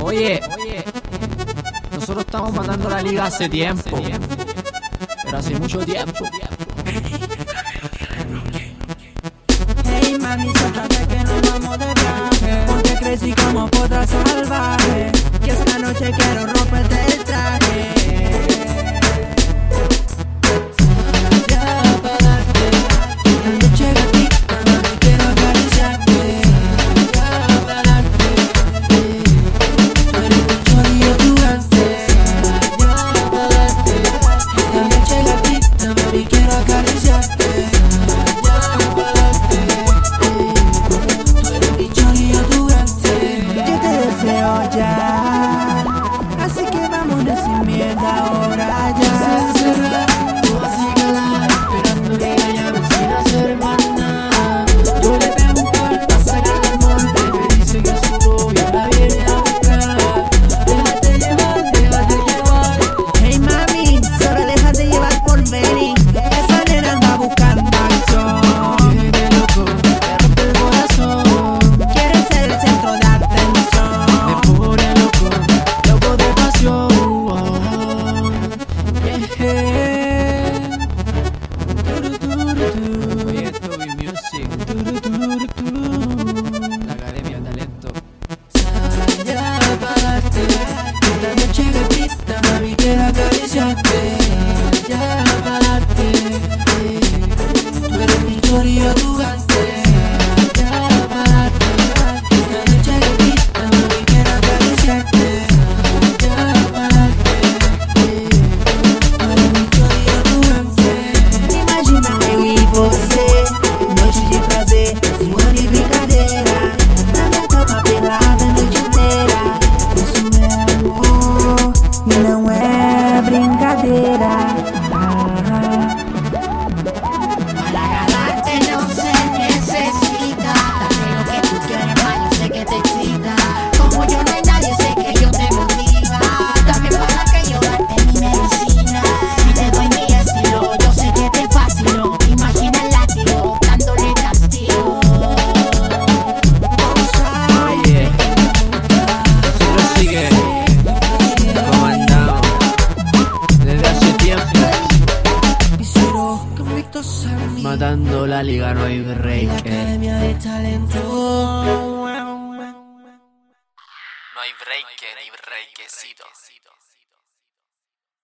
Oye, nosotros estamos matando la liga hace tiempo, pero hace mucho tiempo. Hey mami, suéltate que nos vamos de viaje, porque crecí como potra salvaje, que esta noche quiero romperte el traje. Ya pa' darte una noche gatita, mami, quiero acariciarte. Ya pa' darte, tú eres mi chori, yo tu gangster. Ya pa' darte una noche gatita, mami, quiero acariciarte. Así que vámonos sin miedo ahora ya. Tú así calada, esperando que ella me sin hacer más nada. Yo le pregunto al pasar al monte, me dice que su novia la viene a buscar. Déjate llevar. Hey mami, solo déjate llevar por Benny. Esa nena anda buscando acción. Viene loco, me rompe el corazón. Quiere ser el centro de atención. Me pone loco de pasión. Oye, Toby Music, la Academia de Talento. Ya pa' darte una noche gatita, mami, quiero acariciarte. Ya pa' darte, tú eres mi chori, yo tu gangster. Ya pa' darte una noche gatita, mami, quiero acariciarte. Ya pa' darte, tú eres mi chori, yo tu gangster. Imagina eu e você, noite de prazer, zoando e brincadeira. Na minha cama pelada a noite inteira. Isso é amor e não é brincadeira. Para agarrarte no se necesita. Dame lo que tú quieres más, yo sé que te excita. Como yo no hay nadie, sé que yo te motiva. Dame para que yo darte mi medicina. Si te doy mi estilo, yo sé que te fascino. Imagina el latido, dándole castigo. Oye, nosotros sigue comandado desde hace tiempo, matando la liga, no hay break. Academia de Talento. No hay break ni breakcito.